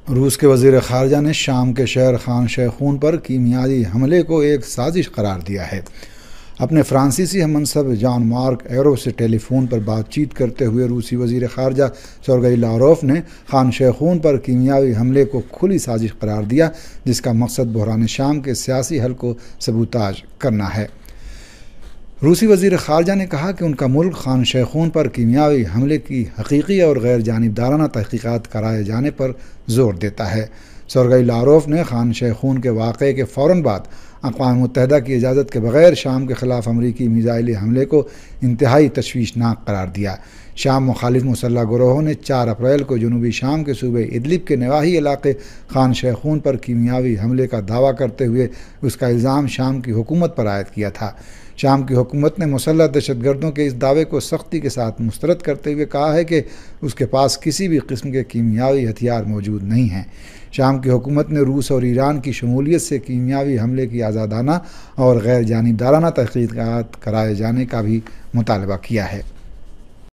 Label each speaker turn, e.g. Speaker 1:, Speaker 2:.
Speaker 1: روس کے وزیر خارجہ نے شام کے شہر خان شیخون پر کیمیاوی حملے کو ایک سازش قرار دیا ہے۔ اپنے فرانسیسی ہم منصب جان مارک ایرو سے ٹیلی فون پر بات چیت کرتے ہوئے روسی وزیر خارجہ سرگئی لاروف نے خان شیخون پر کیمیاوی حملے کو کھلی سازش قرار دیا، جس کا مقصد بحران شام کے سیاسی حل کو سبوتاژ کرنا ہے۔ روسی وزیر خارجہ نے کہا کہ ان کا ملک خان شیخون پر کیمیاوی حملے کی حقیقی اور غیر جانبدارانہ تحقیقات کرائے جانے پر زور دیتا ہے۔ سرگئی لاروف نے خان شیخون کے واقعے کے فوراً بعد اقوام متحدہ کی اجازت کے بغیر شام کے خلاف امریکی میزائلی حملے کو انتہائی تشویشناک قرار دیا۔ شام مخالف مسلح گروہوں نے 4 اپریل کو جنوبی شام کے صوبے ادلب کے نواحی علاقے خان شیخون پر کیمیاوی حملے کا دعویٰ کرتے ہوئے اس کا الزام شام کی حکومت پر عائد کیا تھا۔ شام کی حکومت نے مسلح دہشت گردوں کے اس دعوے کو سختی کے ساتھ مسترد کرتے ہوئے کہا ہے کہ اس کے پاس کسی بھی قسم کے کیمیاوی ہتھیار موجود نہیں ہیں۔ شام کی حکومت نے روس اور ایران کی شمولیت سے کیمیاوی حملے کی آزادانہ اور غیر جانبدارانہ تحقیقات کرائے جانے کا بھی مطالبہ کیا ہے۔